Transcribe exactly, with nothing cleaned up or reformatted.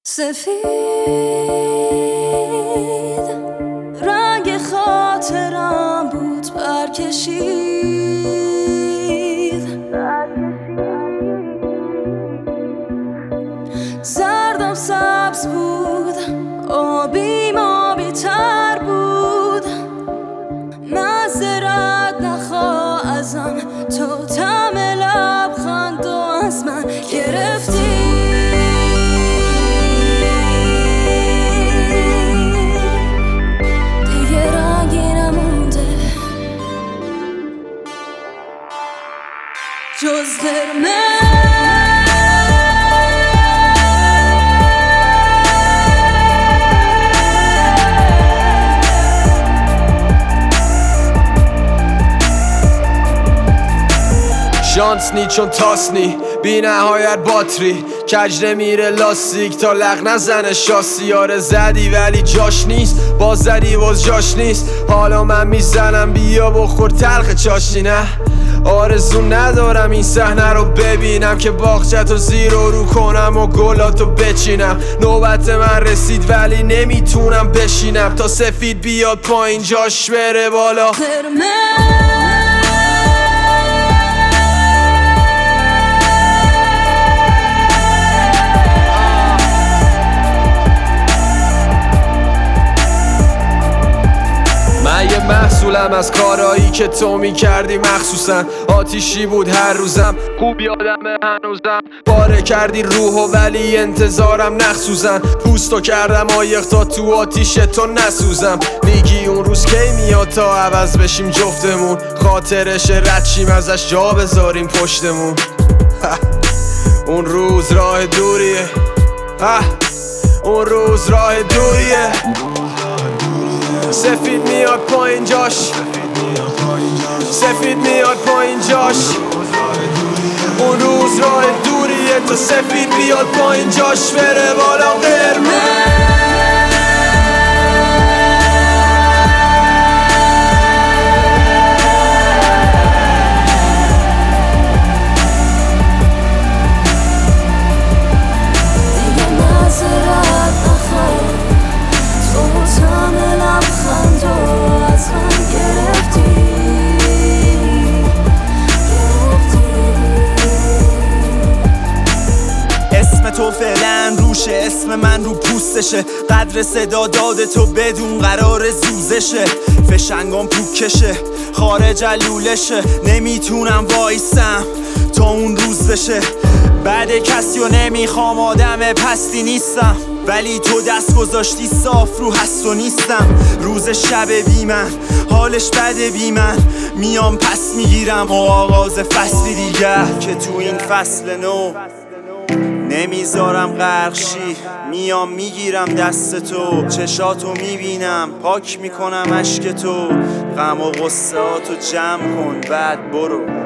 سفید رنگ خاطرم بود برکشید، زردم سبز بود، آبیم آبی تر بود. معذرت نخواه ازم، تو طعم لبخند و از من گرفتی. دیگه رنگی نمونده جز قرمز. شانس نی چون تاس نی بی نهایت باتری، کج نمیره لاستیک تا لغ نزنه شاسی. آره زدی ولی جاش نیست، باز زدی باز جاش نیست. حالا من میزنم بیا بخور تلخ چاشنی. نه آرزو ندارم این صحنه رو ببینم که باغچه‌تو زیر و رو کنم و گلاتو بچینم. نوبت من رسید ولی نمیتونم بشینم تا سفید بیاد پایین جاش بره بالا. یه محصولم از کارایی که تو میکردی، مخصوصا آتیشی بود هر روزم، خوب یادمه هنوزم. پاره کردی روحو ولی انتظارم نخسوزن، پوستو کردم آیخ تا تو آتیش تو نسوزم. میگی اون روز کی میاد تا عوض بشیم جفتمون، خاطرش رد شیم ازش جا بذاریم پشتمون. اون روز راه دوریه، اون روز راه دوریه. سفید میاد پایین جاش، سفید میاد پایین جاش. اون روز راه دوریه تا سفید بیاد پایین جاش بره بالا. قرمز تو فعلا روشه، اسم من رو پوستشه. قدر صدا داده تو بدون قرار زوزشه. فشنگام پوکشه، خارج علولشه. نمیتونم وایسم تا اون روز بشه. بعد کسی و نمیخوام آدم پستی نیستم، ولی تو دست گذاشتی صاف رو هست و نیستم. روز شب بی من، حالش بده بی من. میام پس میگیرم و آغاز فصلی دیگر که تو این فصل نو نمیذارم غرق شی. میام میگیرم دست تو، چشاتو میبینم پاک میکنم اشک تو. غم و غصه هاتو جمع کن بعد برو.